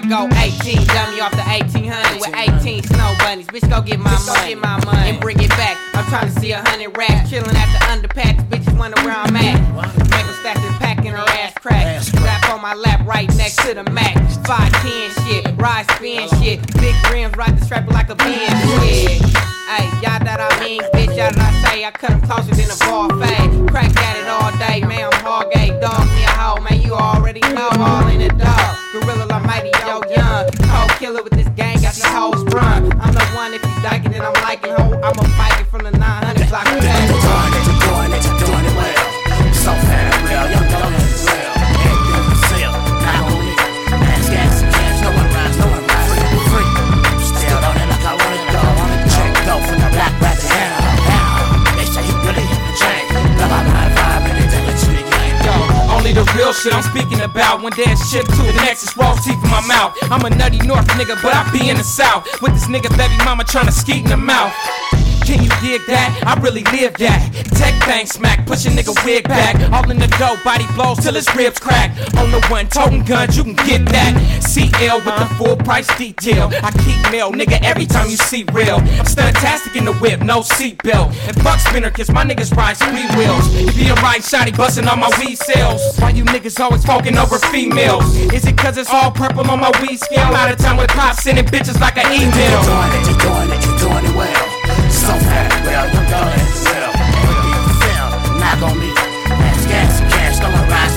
go 18, dummy off the 1800 with 18 snow bunnies. Bitch, go get my money and bring it back. I'm trying to see 100 racks, chillin' at the underpass. Bitches wonder where I'm at. Make them stack this pack in her ass crack. Strap on my lap right next to the Mac. 510 shit, ride spin shit. Big rims, ride the strap like a Benz shit. Ay, y'all that I mean, bitch, y'all that I say. I cut them closer than a ball fade. Crack at it all day, man, I'm hog a dog. Me a hoe, man, you already know. All in the dog. Gorilla La Mighty, yo, young. Cold killer with this gang, got these hoes sprung. I'm the one if you diking it, I'm liking hoe. I'm a Viking from the 900 block of that. Doing it well. So fast, real, young dog is real. Everything for sale, not only. Ass, gas, cash, no one rides, free. Still don't look like I want it, though. Check though from the black rabbit down. They say he really hit the chain. Love about 5 minutes, and let you again. Yo, only the real shit I'm speaking about. When there's shit to the next, it's raw teeth in my mouth. I'm a nutty North nigga, but I be in the South. With this nigga baby mama tryna skeet in the mouth. Can you dig that? I really live that. Tech bang smack, push a nigga wig back. All in the dough, body blows till his ribs crack. On the one, toting guns, you can get that. CL with the full price detail. I keep mail, nigga, every time you see real. I'm stuntastic in the whip, no seatbelt. And fuck spinner, cause my niggas ride three wheels. If you a right shotty, bustin' on my weed sales. Why you niggas always talking over females? Is it cause it's all purple on my weed scale? Out of time with pops sending bitches like an email. You're doing it well. So fast, real, young dog is real. Everything for sale, not on me. Ass, gas, cash, no one rides,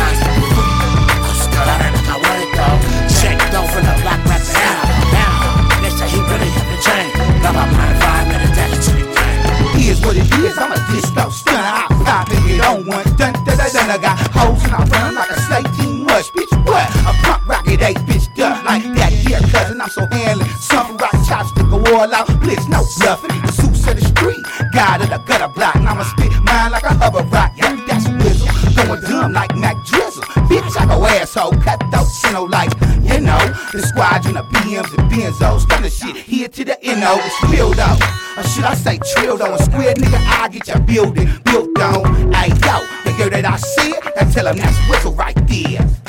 Still out there like I want it, though. Check though from the black rap down. They say he really hit the chain. Love about 5 minutes, that's to the game. Is what it is, I'm a disco stunner. I pop and get on one. Dun. I got hoes and I run like a slave team mush. Bitch, what? A punk rocket 8, bitch, duh. Like that, dear cousin, I'm so handling. Something rock chops to go all out. Blitz, no bluffing. The suits of the street. God of the gutter block. And I'ma spit mine like a hover rock. Yeah, that's Wizzle. Going dumb like Mac Drizzle. Bitch, I go asshole. Cut those, like, you know. The squadron of BMs and Benzos. Stunner shit here to the NO. It's real though. Or should I say trill though? A square nigga, I get your building built on. Ay yo, the girl that I said, I tell him that's Wizzle right there.